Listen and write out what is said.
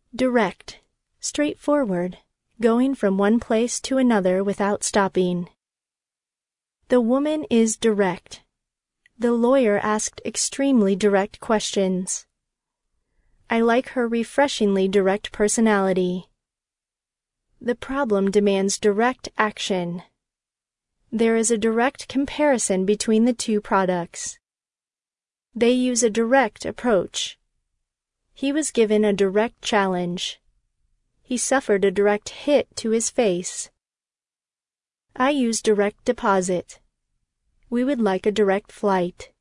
Direct, straightforward, going from one place to another without stopping. The woman is direct. The lawyer asked extremely direct questions. I like her refreshingly direct personality. The problem demands direct action. There is a direct comparison between the two products. They use a direct approach. He was given a direct challenge. He suffered a direct hit to his face. I use direct deposit. We would like a direct flight.